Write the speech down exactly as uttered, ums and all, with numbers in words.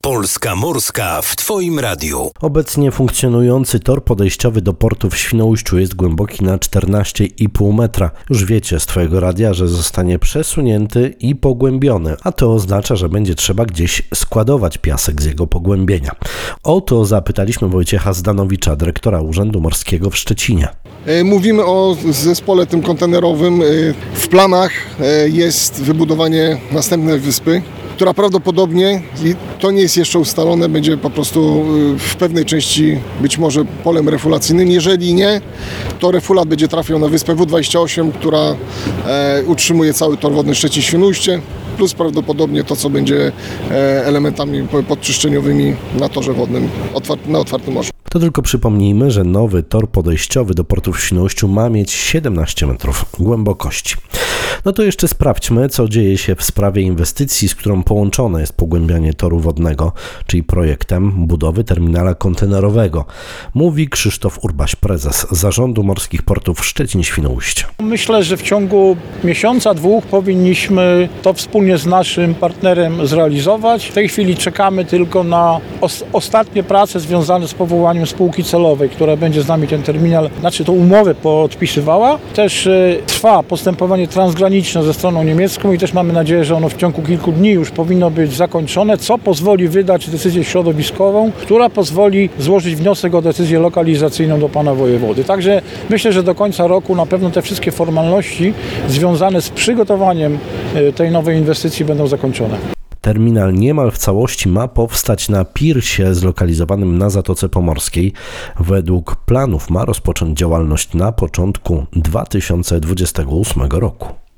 Polska Morska w Twoim radiu. Obecnie funkcjonujący tor podejściowy do portu w Świnoujściu jest głęboki na czternaście i pół metra. Już wiecie z Twojego radia, że zostanie przesunięty i pogłębiony, a to oznacza, że będzie trzeba gdzieś składować piasek z jego pogłębienia. O to zapytaliśmy Wojciecha Zdanowicza, dyrektora Urzędu Morskiego w Szczecinie. Mówimy o zespole tym kontenerowym. W planach jest wybudowanie następnej wyspy, która prawdopodobnie, i to nie jest jeszcze ustalone, będzie po prostu w pewnej części być może polem refulacyjnym. Jeżeli nie, to refulat będzie trafiał na wyspę W dwadzieścia osiem, która e, utrzymuje cały tor wodny Szczecin-Świnoujście, plus prawdopodobnie to, co będzie e, elementami podczyszczeniowymi na torze wodnym otwart- na otwartym morzu. To tylko przypomnijmy, że nowy tor podejściowy do portu w Świnoujściu ma mieć siedemnaście metrów głębokości. No to jeszcze sprawdźmy, co dzieje się w sprawie inwestycji, z którą połączone jest pogłębianie toru wodnego, czyli projektem budowy terminala kontenerowego. Mówi Krzysztof Urbaś, prezes Zarządu Morskich Portów Szczecin-Świnoujście. Myślę, że w ciągu miesiąca, dwóch powinniśmy to wspólnie z naszym partnerem zrealizować. W tej chwili czekamy tylko na os- ostatnie prace związane z powołaniem spółki celowej, która będzie z nami ten terminal, znaczy tą umowę podpisywała. Też y, trwa postępowanie transgraniczne ze stroną niemiecką i też mamy nadzieję, że ono w ciągu kilku dni już powinno być zakończone, co pozwoli wydać decyzję środowiskową, która pozwoli złożyć wniosek o decyzję lokalizacyjną do pana wojewody. Także myślę, że do końca roku na pewno te wszystkie formalności związane z przygotowaniem y, tej nowej inwestycji będą zakończone. Terminal niemal w całości ma powstać na pirsie zlokalizowanym na Zatoce Pomorskiej. Według planów ma rozpocząć działalność na początku dwa tysiące dwudziestego ósmego roku.